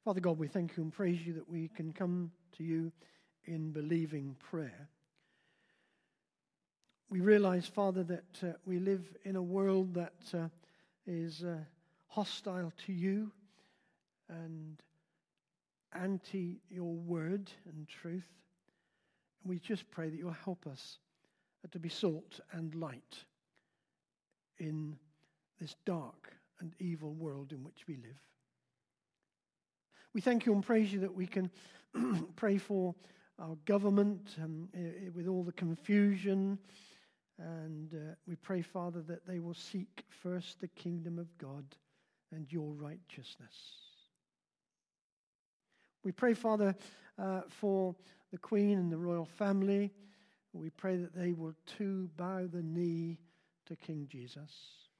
Father God, we thank you and praise you that we can come to you in believing prayer. We realize, Father, that we live in a world that is hostile to you and anti your word and truth. And we just pray that you'll help us to be salt and light in this dark and evil world in which we live. We thank you and praise you that we can pray for our government with all the confusion. And we pray, Father, that they will seek first the kingdom of God and your righteousness. We pray, Father, for the Queen and the royal family. We pray that they will too bow the knee to King Jesus.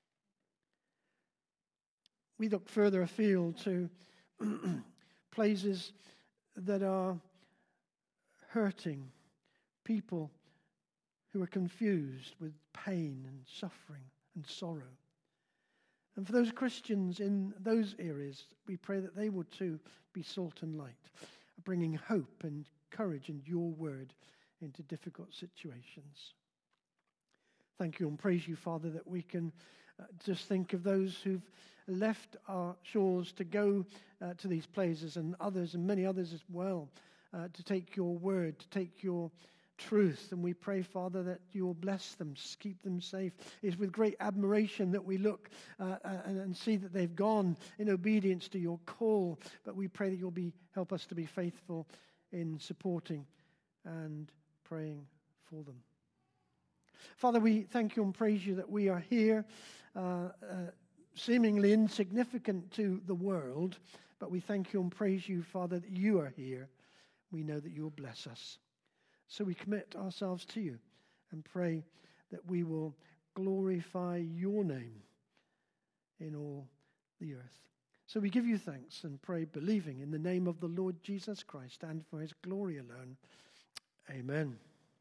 We look further afield to places that are hurting, people who are confused with pain and suffering and sorrow. And for those Christians in those areas, we pray that they will too be salt and light, bringing hope and courage and your word into difficult situations. Thank you and praise you, Father, that we can just think of those who've left our shores to go to these places, and others and many others as well, to take your word, to take your truth. And we pray, Father, that you will bless them, keep them safe. It's with great admiration that we look and see that they've gone in obedience to your call. But we pray that you'll help us to be faithful in supporting and praying for them. Father, we thank you and praise you that we are here, seemingly insignificant to the world, but we thank you and praise you, Father, that you are here. We know that you will bless us. So we commit ourselves to you and pray that we will glorify your name in all the earth. So we give you thanks and pray, believing in the name of the Lord Jesus Christ and for his glory alone. Amen.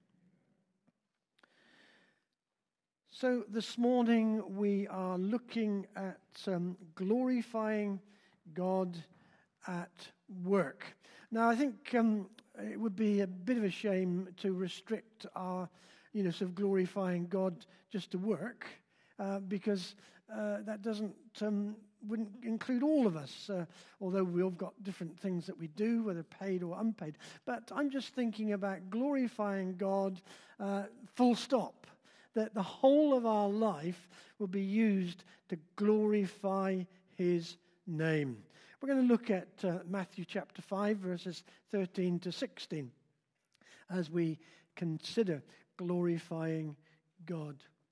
So this morning we are looking at glorifying God at work. Now I think it would be a bit of a shame to restrict our, sort of glorifying God just to work, because that wouldn't include all of us, although we've all got different things that we do, whether paid or unpaid. But I'm just thinking about glorifying God full stop, that the whole of our life will be used to glorify his name. We're going to look at Matthew chapter 5, verses 13 to 16, as we consider glorifying God.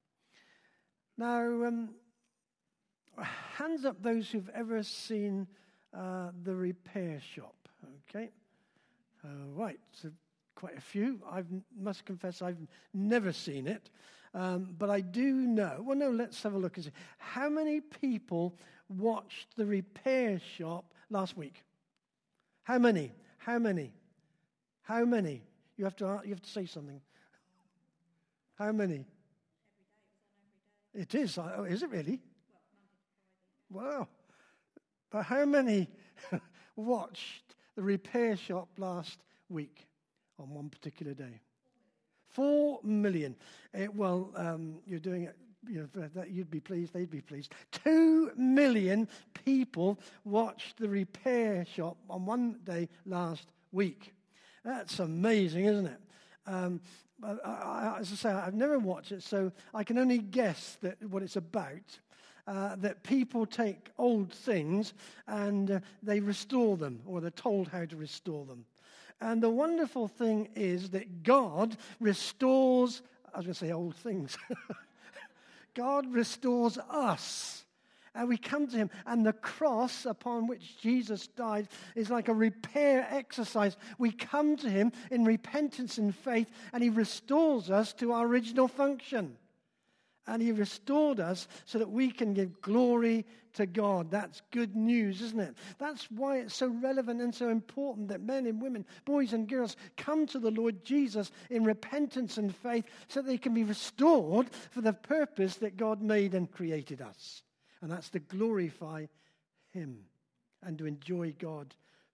Now, hands up those who've ever seen The Repair Shop, okay? Right, so quite a few. I must confess I've never seen it, but I do know. Well, no, let's have a look and see. How many people watched The Repair Shop last week? How many? How many? How many? You have to say something. How many? Every day. It is. Oh, is it really? Well, Monday to Friday. Wow. But how many watched The Repair Shop last week on one particular day? 4 million. You're doing it. You'd be pleased, they'd be pleased. 2 million people watched The Repair Shop on one day last week. That's amazing, isn't it? As I say, I've never watched it, so I can only guess what it's about. That people take old things and they restore them, or they're told how to restore them. And the wonderful thing is that God restores, I was going to say old things. God restores us. And we come to him. And the cross upon which Jesus died is like a repair exercise. We come to him in repentance and faith, and he restores us to our original function. And he restored us so that we can give glory to God. That's good news, isn't it? That's why it's so relevant and so important that men and women, boys and girls, come to the Lord Jesus in repentance and faith so that they can be restored for the purpose that God made and created us. And that's to glorify him and to enjoy God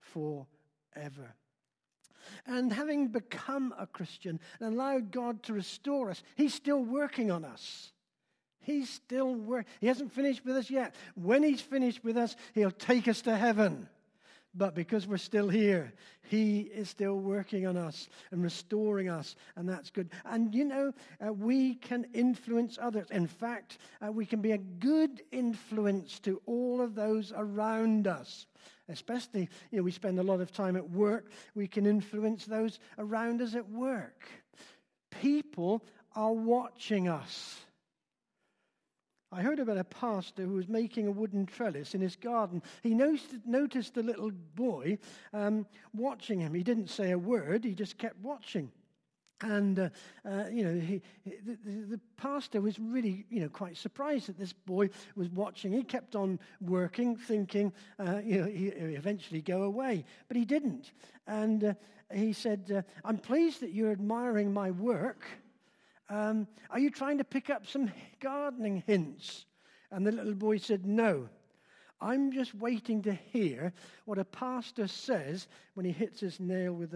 forever. And having become a Christian and allowed God to restore us, he's still working on us. He's still working. He hasn't finished with us yet. When he's finished with us, he'll take us to heaven. But because we're still here, he is still working on us and restoring us, and that's good. And we can influence others. In fact, we can be a good influence to all of those around us. Especially, we spend a lot of time at work. We can influence those around us at work. People are watching us. I heard about a pastor who was making a wooden trellis in his garden. He noticed a little boy watching him. He didn't say a word. He just kept watching. And, the pastor was really, quite surprised that this boy was watching. He kept on working, thinking, he'd eventually go away. But he didn't. And he said, I'm pleased that you're admiring my work. Are you trying to pick up some gardening hints? And the little boy said, no. I'm just waiting to hear what a pastor says when he hits his nail with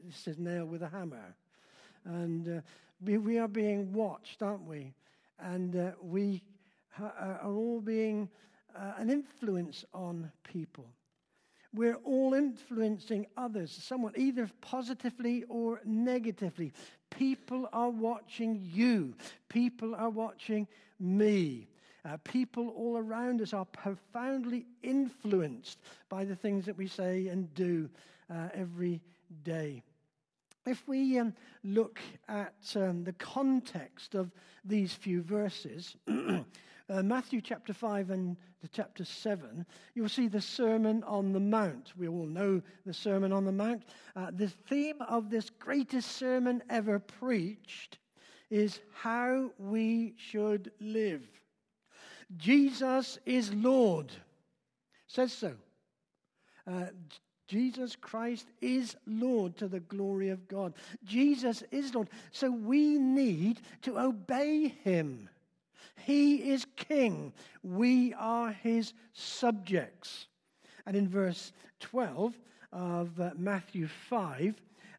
a hammer. And we are being watched, aren't we? And we are all being an influence on people. We're all influencing others, someone either positively or negatively. People are watching you. People are watching me. People all around us are profoundly influenced by the things that we say and do every day. If we look at the context of these few verses, Matthew chapter 5 and chapter 7, you'll see the Sermon on the Mount. We all know the Sermon on the Mount. The theme of this greatest sermon ever preached is how we should live. Jesus is Lord. Says so. Jesus Christ is Lord to the glory of God. Jesus is Lord. So we need to obey him. He is king. We are his subjects. And in verse 12 of Matthew 5,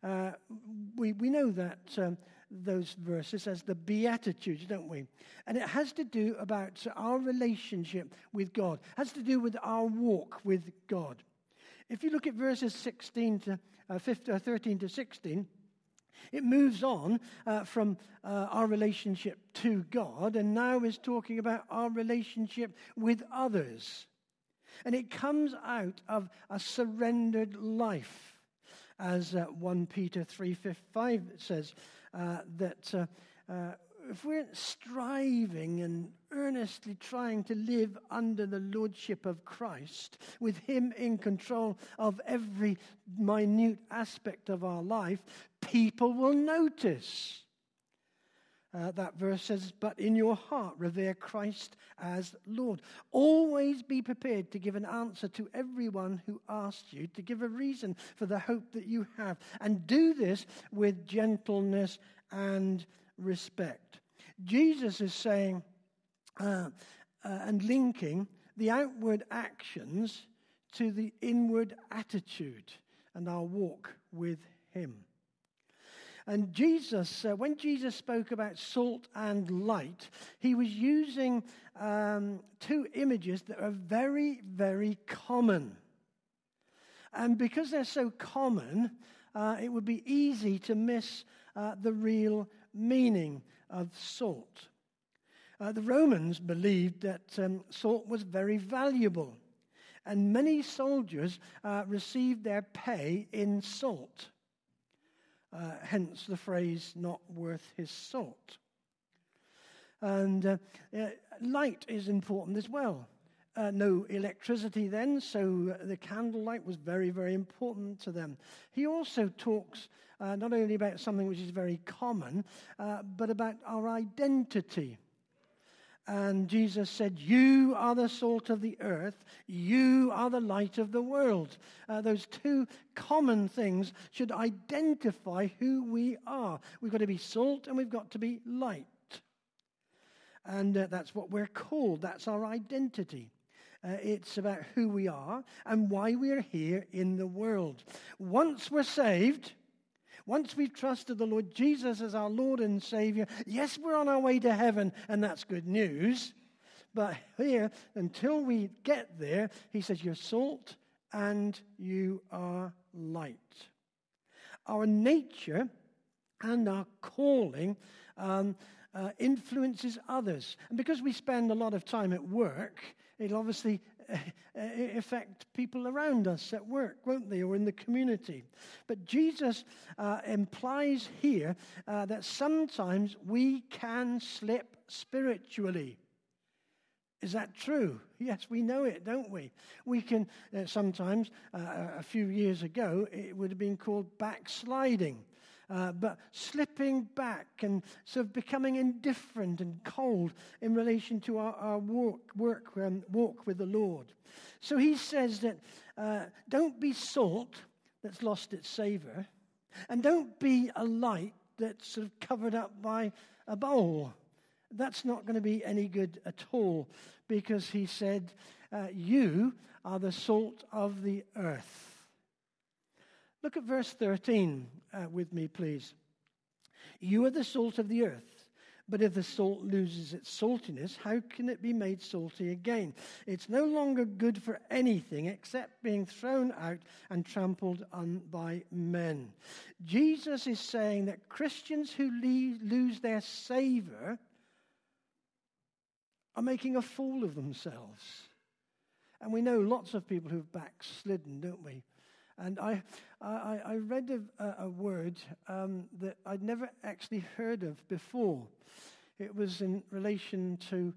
we know that those verses as the Beatitudes, don't we? And it has to do about our relationship with God. It has to do with our walk with God. If you look at verses 13 to 16, it moves on from our relationship to God, and now is talking about our relationship with others. And it comes out of a surrendered life, as 1 Peter 3:5 says, that if we're striving and earnestly trying to live under the lordship of Christ, with him in control of every minute aspect of our life, people will notice. That verse says, but in your heart revere Christ as Lord. Always be prepared to give an answer to everyone who asks you, to give a reason for the hope that you have. And do this with gentleness and respect. Jesus is saying and linking the outward actions to the inward attitude and our walk with him. And Jesus, when Jesus spoke about salt and light, he was using two images that are very, very common. And because they're so common, it would be easy to miss the real meaning of salt. The Romans believed that salt was very valuable, and many soldiers received their pay in salt. Hence the phrase, not worth his salt. And light is important as well. No electricity then, so the candlelight was very, very important to them. He also talks not only about something which is very common, but about our identity. And Jesus said, you are the salt of the earth, you are the light of the world. Those two common things should identify who we are. We've got to be salt and we've got to be light. And that's what we're called. That's our identity. It's about who we are and why we are here in the world. Once we're saved, once we've trusted the Lord Jesus as our Lord and Savior, yes, we're on our way to heaven, and that's good news. But here, until we get there, he says, you're salt and you are light. Our nature and our calling influences others. And because we spend a lot of time at work, it'll obviously affect people around us at work, won't they, or in the community. But Jesus implies here that sometimes we can slip spiritually. Is that true? Yes, we know it, don't we? We can sometimes, a few years ago, it would have been called backsliding. But slipping back and sort of becoming indifferent and cold in relation to our walk with the Lord. So he says that don't be salt that's lost its savor, and don't be a light that's sort of covered up by a bowl. That's not going to be any good at all, because he said, you are the salt of the earth. Look at verse 13 with me, please. You are the salt of the earth, but if the salt loses its saltiness, how can it be made salty again? It's no longer good for anything except being thrown out and trampled on by men. Jesus is saying that Christians who lose their savor are making a fool of themselves. And we know lots of people who've backslidden, don't we? And I read a word that I'd never actually heard of before. It was in relation to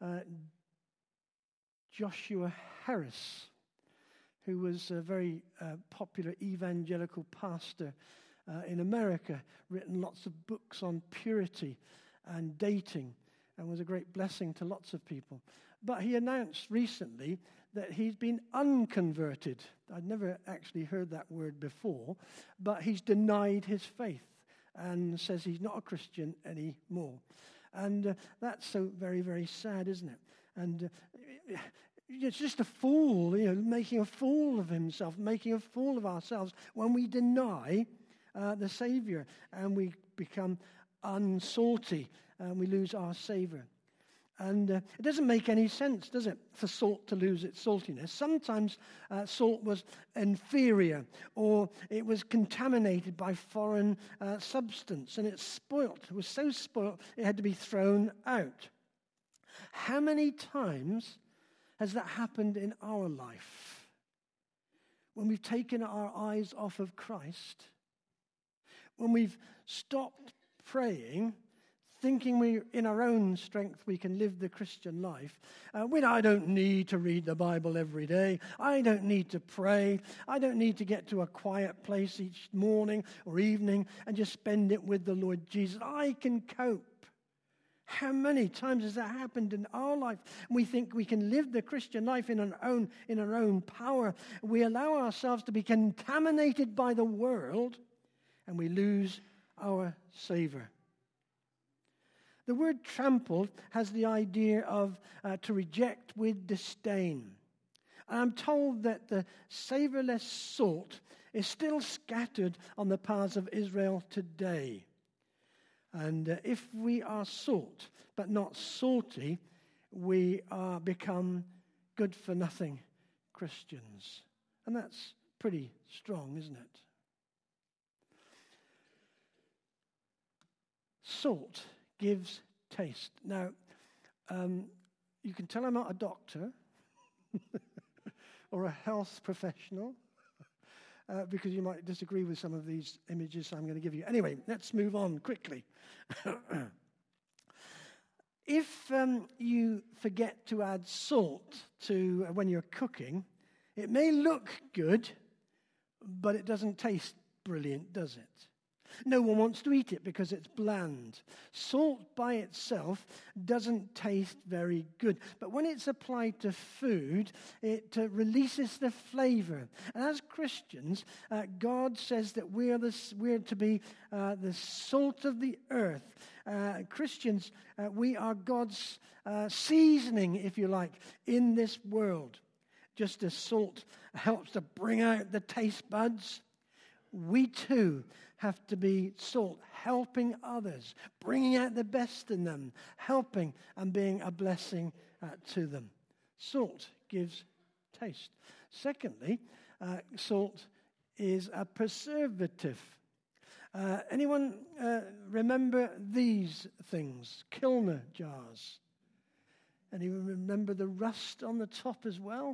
Joshua Harris, who was a very popular evangelical pastor in America, written lots of books on purity and dating, and was a great blessing to lots of people. But he announced recently that he's been unconverted. I'd never actually heard that word before, but he's denied his faith and says he's not a Christian anymore. And that's so very, very sad, isn't it? And it's just a fool, making a fool of himself, making a fool of ourselves when we deny the Savior and we become unsalty and we lose our savor. And it doesn't make any sense, does it, for salt to lose its saltiness? Sometimes salt was inferior, or it was contaminated by foreign substance, and it was so spoilt it had to be thrown out. How many times has that happened in our life? When we've taken our eyes off of Christ, when we've stopped praying, thinking in our own strength we can live the Christian life. I don't need to read the Bible every day. I don't need to pray. I don't need to get to a quiet place each morning or evening and just spend it with the Lord Jesus. I can cope. How many times has that happened in our life? We think we can live the Christian life in our own power. We allow ourselves to be contaminated by the world, and we lose our savor. The word trampled has the idea of to reject with disdain. And I'm told that the savorless salt is still scattered on the paths of Israel today. And if we are salt but not salty, we become good-for-nothing Christians. And that's pretty strong, isn't it? Salt gives taste. Now, you can tell I'm not a doctor or a health professional because you might disagree with some of these images I'm going to give you. Anyway, let's move on quickly. If you forget to add salt to when you're cooking, it may look good, but it doesn't taste brilliant, does it? No one wants to eat it because it's bland. Salt by itself doesn't taste very good. But when it's applied to food, it releases the flavor. And as Christians, God says that we're to be the salt of the earth. Christians, we are God's seasoning, if you like, in this world. Just as salt helps to bring out the taste buds, we too have to be salt, helping others, bringing out the best in them, helping and being a blessing to them. Salt gives taste. Secondly, salt is a preservative. Anyone remember these things? Kilner jars. Anyone remember the rust on the top as well?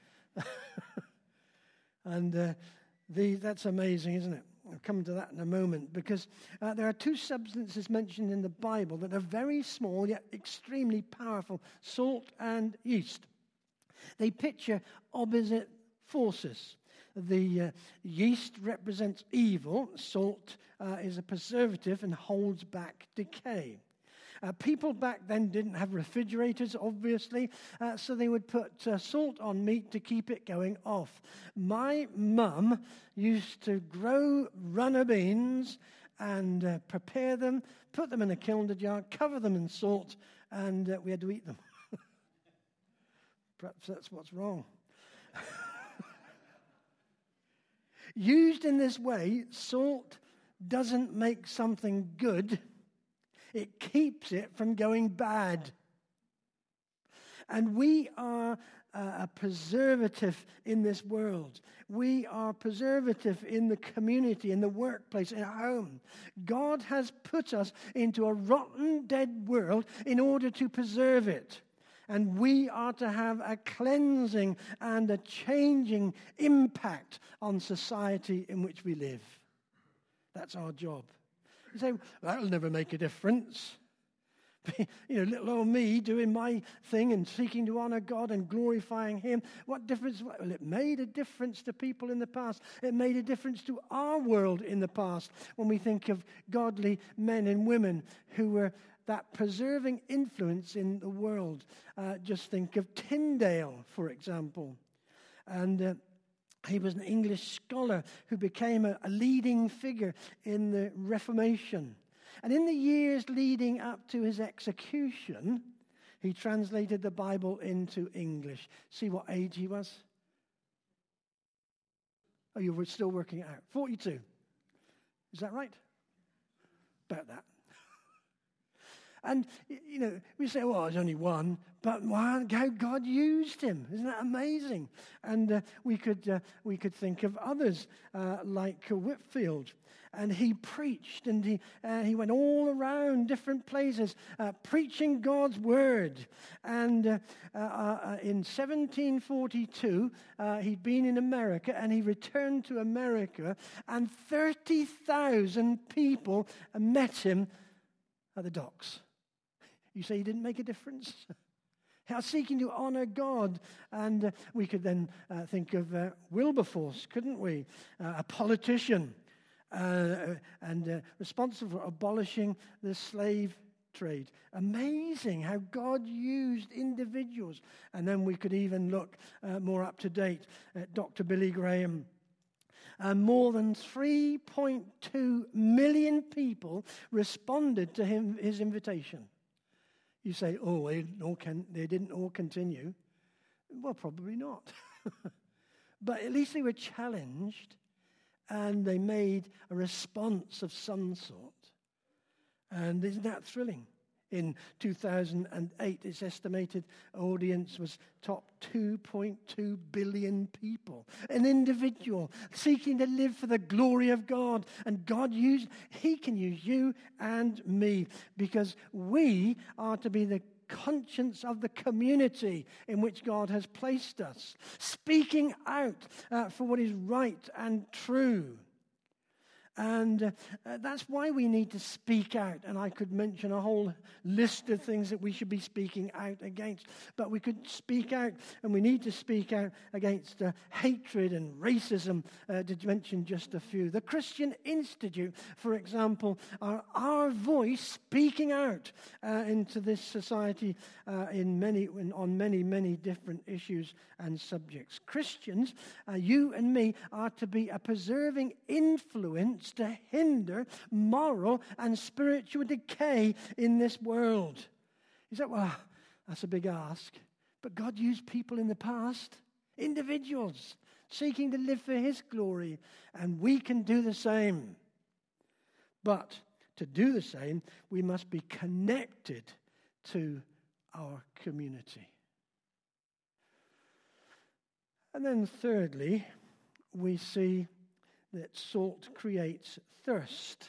And that's amazing, isn't it? I'll come to that in a moment, because there are two substances mentioned in the Bible that are very small yet extremely powerful: salt and yeast. They picture opposite forces. The yeast represents evil. Salt is a preservative and holds back decay. People back then didn't have refrigerators, obviously, so they would put salt on meat to keep it going off. My mum used to grow runner beans and prepare them, put them in a kiln jar, cover them in salt, and we had to eat them. Perhaps that's what's wrong. Used in this way, salt doesn't make something good. It keeps it from going bad. And we are a preservative in this world. We are preservative in the community, in the workplace, in our home. God has put us into a rotten, dead world in order to preserve it. And we are to have a cleansing and a changing impact on society in which we live. That's our job. You say, well, that'll never make a difference. Little old me doing my thing and seeking to honor God and glorifying Him. What difference? Well, it made a difference to people in the past. It made a difference to our world in the past when we think of godly men and women who were that preserving influence in the world. Just think of Tyndale, for example. And he was an English scholar who became a leading figure in the Reformation. And in the years leading up to his execution, he translated the Bible into English. See what age he was? Oh, you were still working it out. 42. Is that right? About that. And, we say, well, there's only one, but wow, how God used him. Isn't that amazing? And we could think of others like Whitefield. And he preached, and he went all around different places preaching God's word. And in 1742, he'd been in America, and he returned to America, and 30,000 people met him at the docks. You say he didn't make a difference? Seeking to honor God. And we could then think of Wilberforce, couldn't we? A politician and responsible for abolishing the slave trade. Amazing how God used individuals. And then we could even look more up to date at Dr. Billy Graham. More than 3.2 million people responded to his invitation. You say, oh, they didn't all continue. Well, probably not. But at least they were challenged, and they made a response of some sort. And isn't that thrilling? In 2008, its estimated audience was top 2.2 billion people. An individual seeking to live for the glory of God. And He can use you and me, because we are to be the conscience of the community in which God has placed us, speaking out for what is right and true. And that's why we need to speak out. And I could mention a whole list of things that we should be speaking out against. But we could speak out, and we need to speak out against hatred and racism, to mention just a few. The Christian Institute, for example, are our voice speaking out into this society on many different issues and subjects. Christians, you and me, are to be a preserving influence to hinder moral and spiritual decay in this world. You say, well, that's a big ask. But God used people in the past, individuals, seeking to live for his glory, and we can do the same. But to do the same, we must be connected to our community. And then thirdly, we see that salt creates thirst.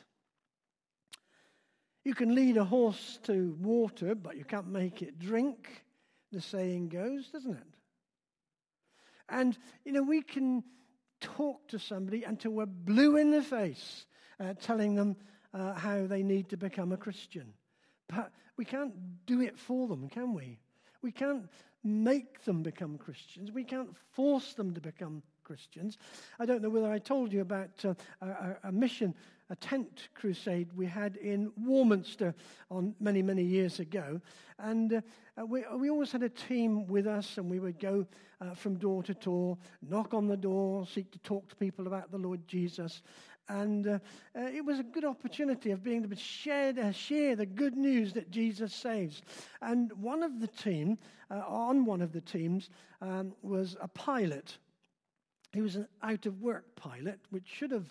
You can lead a horse to water, but you can't make it drink, the saying goes, doesn't it? And, we can talk to somebody until we're blue in the face, telling them how they need to become a Christian. But we can't do it for them, can we? We can't make them become Christians. We can't force them to become Christians. I don't know whether I told you about a mission, a tent crusade we had in Warminster on many years ago. And we always had a team with us, and we would go from door to door, knock on the door, seek to talk to people about the Lord Jesus. And it was a good opportunity of being able to share the good news that Jesus saves. And one of the team, on one of the teams, was a pilot. He was an out-of-work pilot, which should have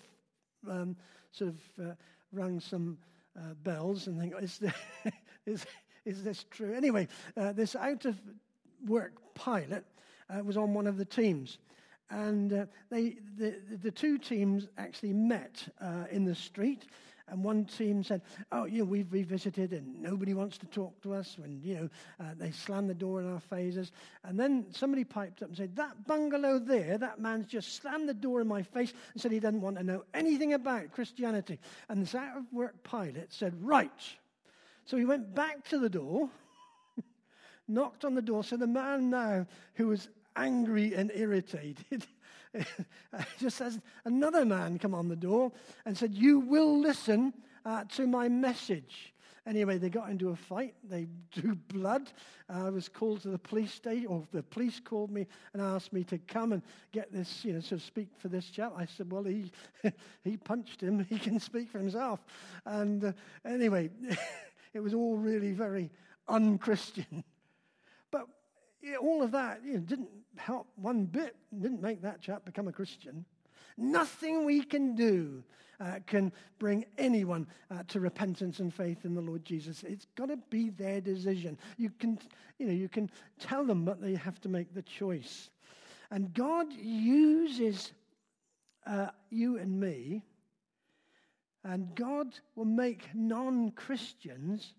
rung some bells and think, is this true? Anyway, this out-of-work pilot was on one of the teams. And the two teams actually met in the street. And one team said, we've revisited and nobody wants to talk to us. And, they slammed the door in our faces. And then somebody piped up and said, that bungalow there, that man's just slammed the door in my face and said he doesn't want to know anything about Christianity. And this out-of-work pilot said, right. So he went back to the door, knocked on the door. So the man now, who was angry and irritated, just as another man come on the door and said, you will listen to my message. Anyway, they got into a fight. They drew blood. I was called to the police station, or the police called me and asked me to come and get this, speak for this chap. I said, well, he punched him. He can speak for himself. And anyway, it was all really very unchristian. But all of that didn't help one bit, didn't make that chap become a Christian. Nothing we can do can bring anyone to repentance and faith in the Lord Jesus. It's got to be their decision. You can tell them, but they have to make the choice. And God uses you and me, and God will make non-Christians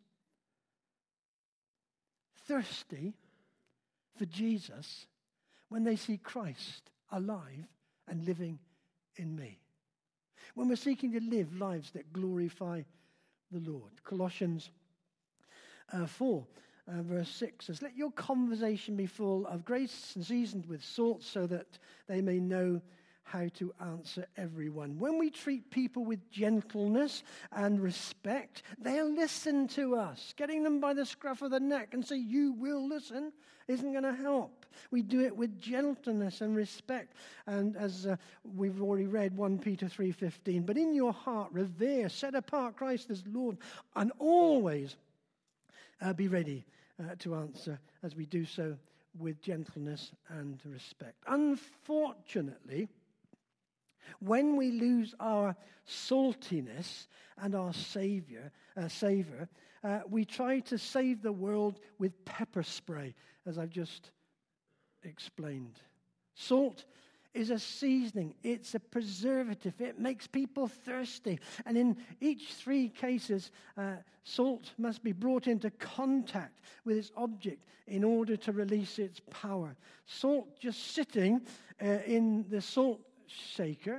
thirsty for Jesus when they see Christ alive and living in me. When we're seeking to live lives that glorify the Lord. Colossians 4, verse 6 says, let your conversation be full of grace and seasoned with salt, so that they may know how to answer everyone. When we treat people with gentleness and respect, they'll listen to us. Getting them by the scruff of the neck and say, you will listen, isn't going to help. We do it with gentleness and respect. And as we've already read 1 Peter 3:15, but in your heart revere, set apart Christ as Lord, and always be ready to answer as we do so with gentleness and respect. Unfortunately, when we lose our saltiness and our savor, we try to save the world with pepper spray, as I've just explained. Salt is a seasoning. It's a preservative. It makes people thirsty. And in each three cases, salt must be brought into contact with its object in order to release its power. Salt just sitting in the salt shaker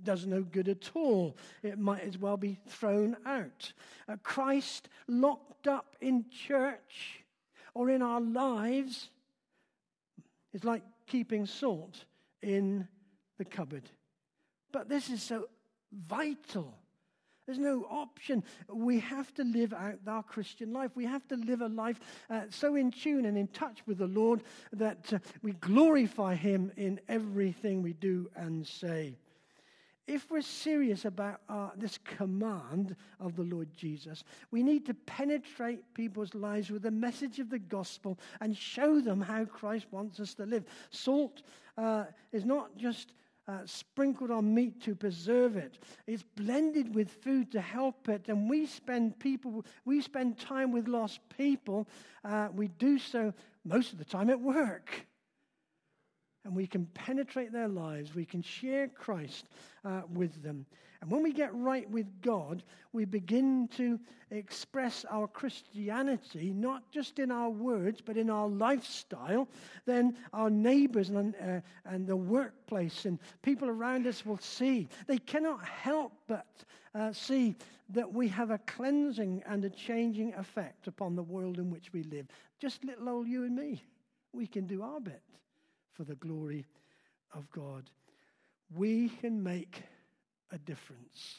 does no good at all. It might as well be thrown out. Christ locked up in church or in our lives is like keeping salt in the cupboard. But this is so vital. There's no option. We have to live out our Christian life. We have to live a life so in tune and in touch with the Lord that we glorify Him in everything we do and say. If we're serious about this command of the Lord Jesus, we need to penetrate people's lives with the message of the gospel and show them how Christ wants us to live. Salt is not just sprinkled on meat to preserve it. It's blended with food to help it. And we spend time with lost people. We do so most of the time at work. And we can penetrate their lives. We can share Christ with them. And when we get right with God, we begin to express our Christianity, not just in our words, but in our lifestyle. Then our neighbors and the workplace and people around us will see. They cannot help but see that we have a cleansing and a changing effect upon the world in which we live. Just little old you and me. We can do our bit for the glory of God. We can make a difference.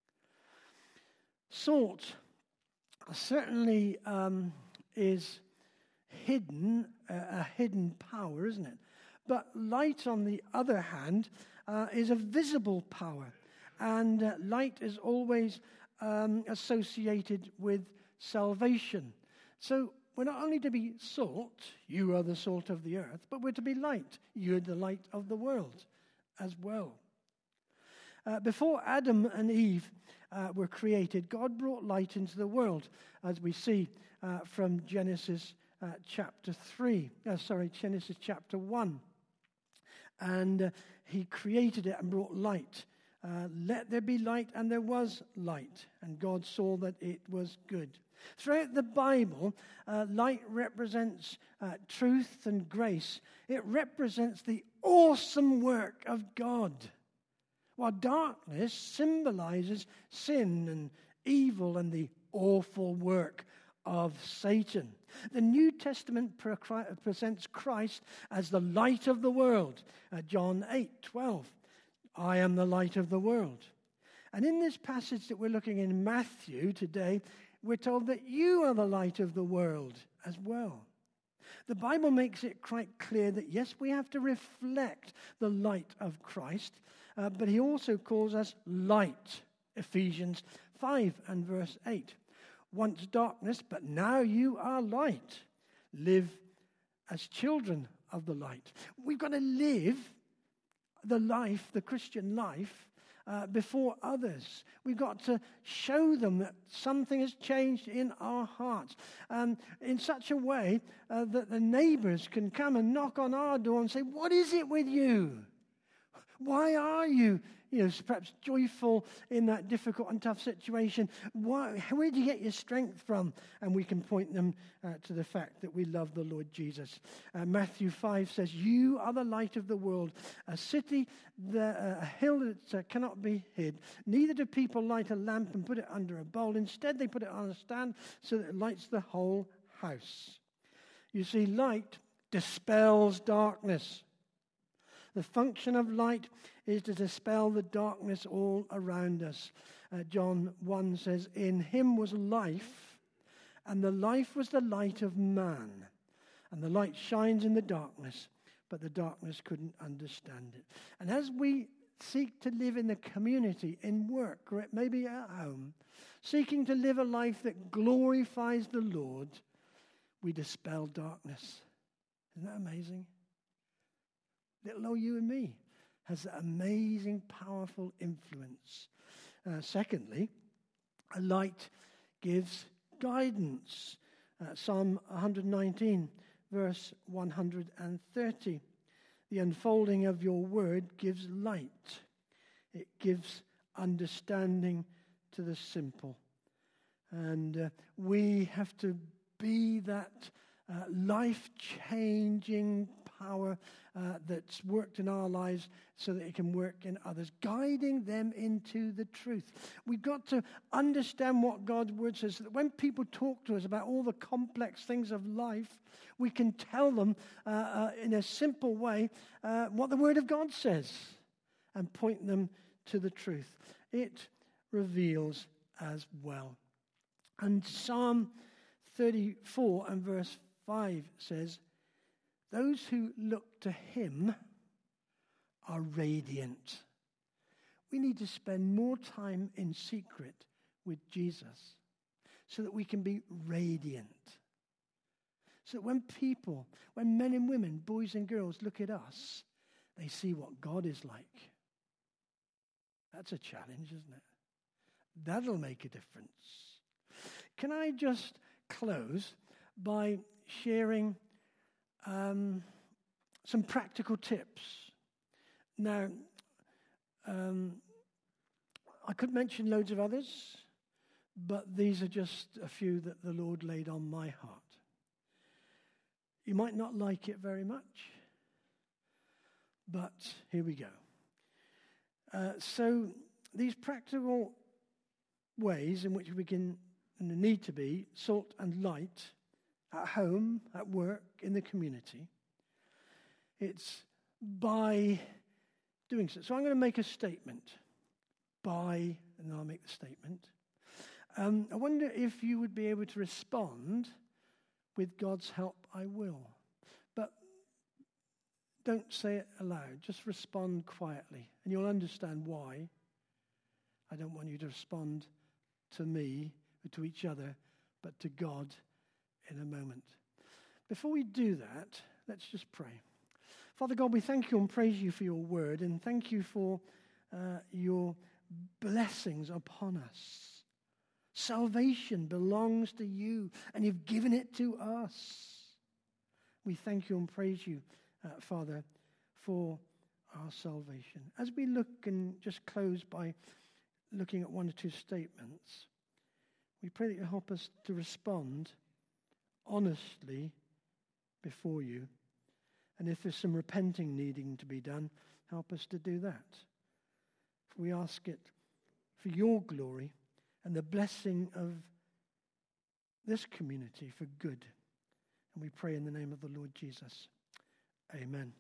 Salt certainly is hidden, a hidden power, isn't it? But light, on the other hand, is a visible power. And light is always associated with salvation. So we're not only to be salt, you are the salt of the earth, but we're to be light. You're the light of the world as well. Before Adam and Eve were created, God brought light into the world, as we see from Genesis chapter 1. And He created it and brought light. Let there be light, and there was light. And God saw that it was good. Throughout the Bible, light represents truth and grace. It represents the awesome work of God, while darkness symbolizes sin and evil and the awful work of Satan. The New Testament presents Christ as the light of the world. John 8:12, I am the light of the world. And in this passage that we're looking in Matthew today, we're told that you are the light of the world as well. The Bible makes it quite clear that, yes, we have to reflect the light of Christ, but He also calls us light. Ephesians 5 and verse 8. Once darkness, but now you are light. Live as children of the light. We've got to live the life, the Christian life, before others. We've got to show them that something has changed in our hearts in such a way that the neighbors can come and knock on our door and say, what is it with you? Why are you, perhaps joyful in that difficult and tough situation? Where do you get your strength from? And we can point them to the fact that we love the Lord Jesus. Matthew 5 says, you are the light of the world, a hill that cannot be hid. Neither do people light a lamp and put it under a bowl. Instead, they put it on a stand so that it lights the whole house. You see, light dispels darkness. The function of light is to dispel the darkness all around us. John 1 says, in Him was life, and the life was the light of man. And the light shines in the darkness, but the darkness couldn't understand it. And as we seek to live in the community, in work, or it may be at home, seeking to live a life that glorifies the Lord, we dispel darkness. Isn't that amazing? Little old you and me has that amazing, powerful influence. Secondly, a light gives guidance. Psalm 119, verse 130. The unfolding of your word gives light. It gives understanding to the simple. And we have to be that life-changing, power that's worked in our lives so that it can work in others, guiding them into the truth. We've got to understand what God's word says, so that when people talk to us about all the complex things of life, we can tell them in a simple way what the word of God says and point them to the truth. It reveals as well. And Psalm 34 and verse 5 says, those who look to him are radiant. We need to spend more time in secret with Jesus so that we can be radiant. So that when men and women, boys and girls look at us, they see what God is like. That's a challenge, isn't it? That'll make a difference. Can I just close by sharing some practical tips? Now, I could mention loads of others, but these are just a few that the Lord laid on my heart. You might not like it very much, but here we go. So these practical ways in which we can and need to be salt and light at home, at work, in the community, it's by doing so. So I'm going to make a statement. And then I'll make the statement. I wonder if you would be able to respond with God's help, I will. But don't say it aloud. Just respond quietly. And you'll understand why I don't want you to respond to me or to each other, but to God in a moment. Before we do that, let's just pray. Father God, we thank you and praise you for your word, and thank you for your blessings upon us. Salvation belongs to you, and you've given it to us. We thank you and praise you, Father, for our salvation. As we look and just close by looking at one or two statements, we pray that you help us to respond honestly before you. And if there's some repenting needing to be done, help us to do that. We ask it for your glory and the blessing of this community for good. And we pray in the name of the Lord Jesus. Amen.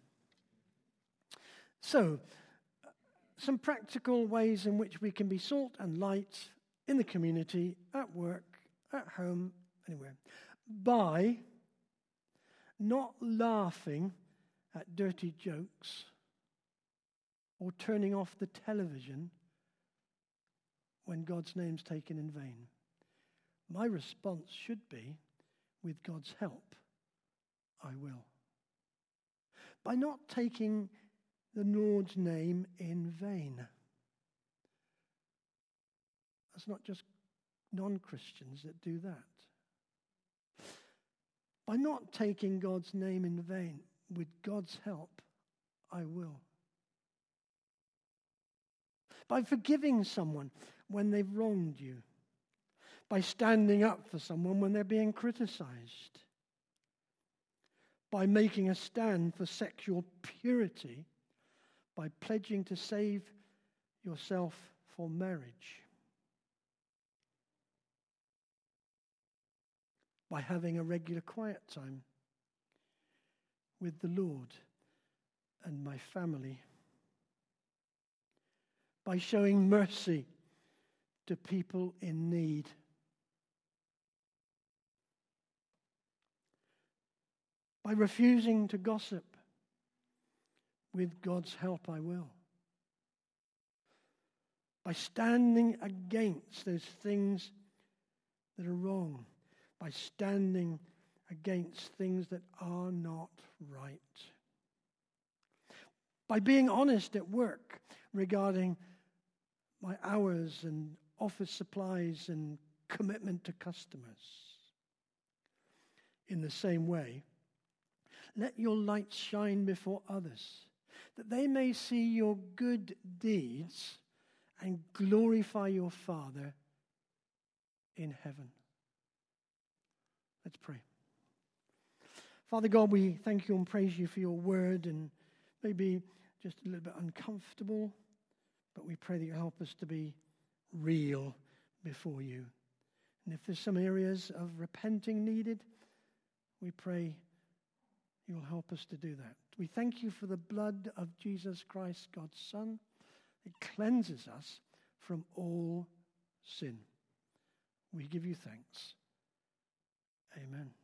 So, some practical ways in which we can be salt and light in the community, at work, at home, anywhere. By not laughing at dirty jokes or turning off the television when God's name's taken in vain. My response should be, with God's help, I will. By not taking the Lord's name in vain. It's not just non-Christians that do that. By not taking God's name in vain, with God's help, I will. By forgiving someone when they've wronged you. By standing up for someone when they're being criticized. By making a stand for sexual purity. By pledging to save yourself for marriage. By having a regular quiet time with the Lord and my family. By showing mercy to people in need. By refusing to gossip. With God's help, I will. By standing against those things that are wrong. By standing against things that are not right. By being honest at work regarding my hours and office supplies and commitment to customers. In the same way, let your light shine before others, that they may see your good deeds and glorify your Father in heaven. Let's pray. Father God, we thank you and praise you for your word, and maybe just a little bit uncomfortable, but we pray that you help us to be real before you. And if there's some areas of repenting needed, we pray you'll help us to do that. We thank you for the blood of Jesus Christ, God's Son. It cleanses us from all sin. We give you thanks. Amen.